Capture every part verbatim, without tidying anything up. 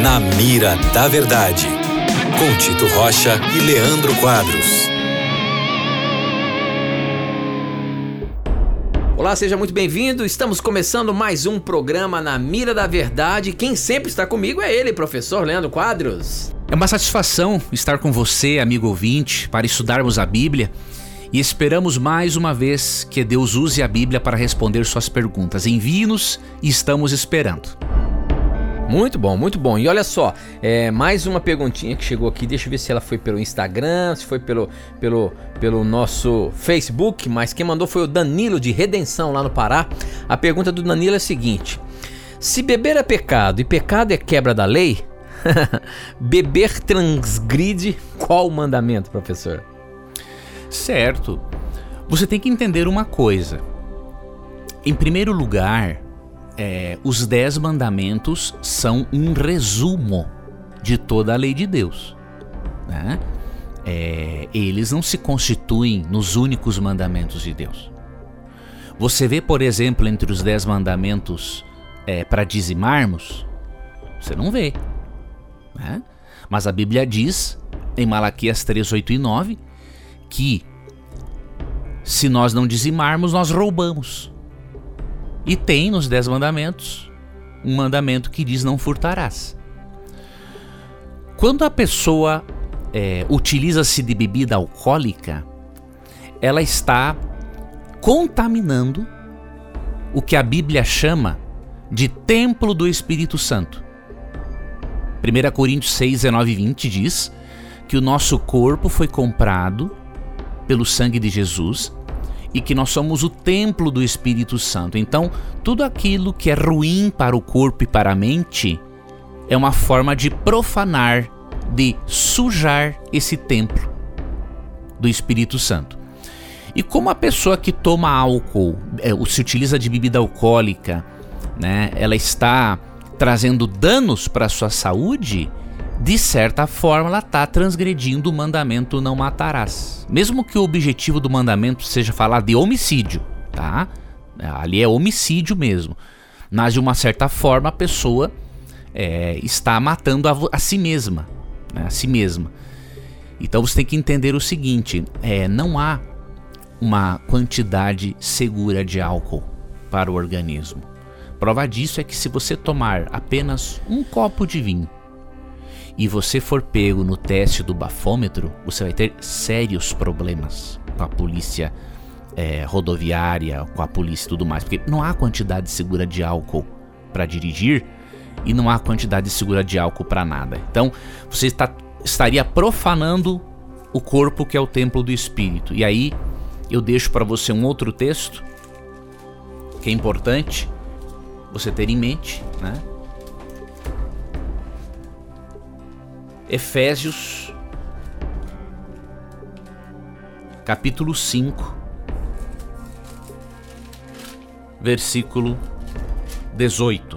Na Mira da Verdade, com Tito Rocha e Leandro Quadros. Olá, seja muito bem-vindo. Estamos começando mais um programa Na Mira da Verdade. Quem sempre está comigo é ele, professor Leandro Quadros. É uma satisfação estar com você, amigo ouvinte, para estudarmos a Bíblia. E esperamos mais uma vez que Deus use a Bíblia para responder suas perguntas. Envie-nos e estamos esperando. Muito bom, muito bom. E olha só, é, mais uma perguntinha que chegou aqui. Deixa eu ver se ela foi pelo Instagram, se foi pelo, pelo, pelo nosso Facebook. Mas quem mandou foi o Danilo de Redenção, lá no Pará. A pergunta do Danilo é a seguinte: se beber é pecado e pecado é quebra da lei, beber transgride qual mandamento, professor? Certo. Você tem que entender uma coisa. Em primeiro lugar, é, os dez mandamentos são um resumo de toda a lei de Deus, né? É, eles não se constituem nos únicos mandamentos de Deus. Você vê, por exemplo, entre os dez mandamentos é, para dizimarmos, você não vê, né? Mas a Bíblia diz, em Malaquias três, oito e nove, que se nós não dizimarmos, nós roubamos. E tem nos dez mandamentos um mandamento que diz: não furtarás. Quando a pessoa é, utiliza-se de bebida alcoólica, ela está contaminando o que a Bíblia chama de templo do Espírito Santo. primeira Coríntios seis, dezenove e vinte diz que o nosso corpo foi comprado pelo sangue de Jesus e que nós somos o templo do Espírito Santo. Então, tudo aquilo que é ruim para o corpo e para a mente é uma forma de profanar, de sujar esse templo do Espírito Santo. E como a pessoa que toma álcool, é, se utiliza de bebida alcoólica, né, ela está trazendo danos para a sua saúde, de certa forma ela está transgredindo o mandamento não matarás. Mesmo que o objetivo do mandamento seja falar de homicídio, tá? Ali é homicídio mesmo. Mas de uma certa forma a pessoa é, está matando a, a si mesma, né? A si mesma. Então você tem que entender o seguinte, é, não há uma quantidade segura de álcool para o organismo. Prova disso é que se você tomar apenas um copo de vinho e você for pego no teste do bafômetro, você vai ter sérios problemas com a polícia é, rodoviária, com a polícia e tudo mais, porque não há quantidade segura de álcool para dirigir e não há quantidade segura de álcool para nada. Então você está, estaria profanando o corpo, que é o templo do Espírito. E aí eu deixo para você um outro texto que é importante você ter em mente, né? Efésios, capítulo cinco, versículo dezoito.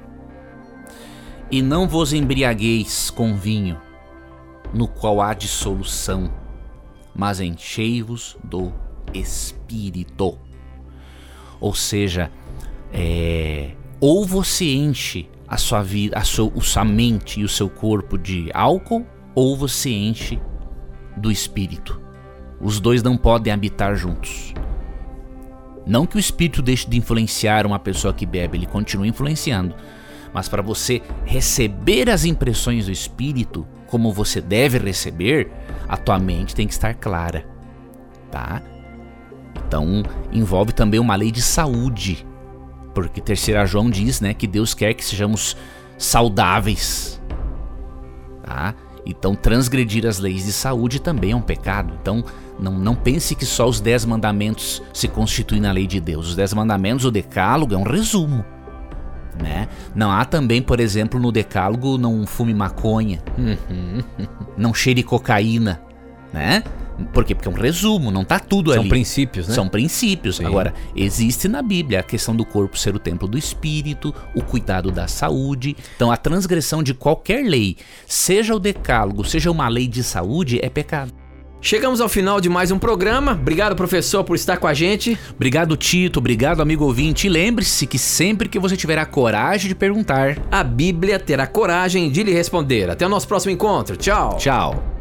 E não vos embriagueis com vinho, no qual há dissolução, mas enchei-vos do Espírito. Ou seja, é, ou você enche a sua vida, a sua, a sua mente e o seu corpo de álcool, ou você enche do Espírito. Os dois não podem habitar juntos. Não que o Espírito deixe de influenciar uma pessoa que bebe, ele continua influenciando. Mas para você receber as impressões do Espírito, como você deve receber, a tua mente tem que estar clara, tá? Então envolve também uma lei de saúde. Porque terceira João diz, né, que Deus quer que sejamos saudáveis, tá? Então transgredir as leis de saúde também é um pecado. Então não, não pense que só os dez mandamentos se constituem na lei de Deus. Os dez mandamentos, o decálogo, é um resumo, né? Não há também, por exemplo, no decálogo, não fume maconha, uhum. não cheire cocaína, né? Por quê? Porque é um resumo, não tá tudo São ali. São princípios, né? São princípios. Sim. Agora, existe na Bíblia a questão do corpo ser o templo do Espírito, o cuidado da saúde. Então, a transgressão de qualquer lei, seja o decálogo, seja uma lei de saúde, é pecado. Chegamos ao final de mais um programa. Obrigado, professor, por estar com a gente. Obrigado, Tito. Obrigado, amigo ouvinte. E lembre-se que sempre que você tiver a coragem de perguntar, a Bíblia terá coragem de lhe responder. Até o nosso próximo encontro. Tchau. Tchau.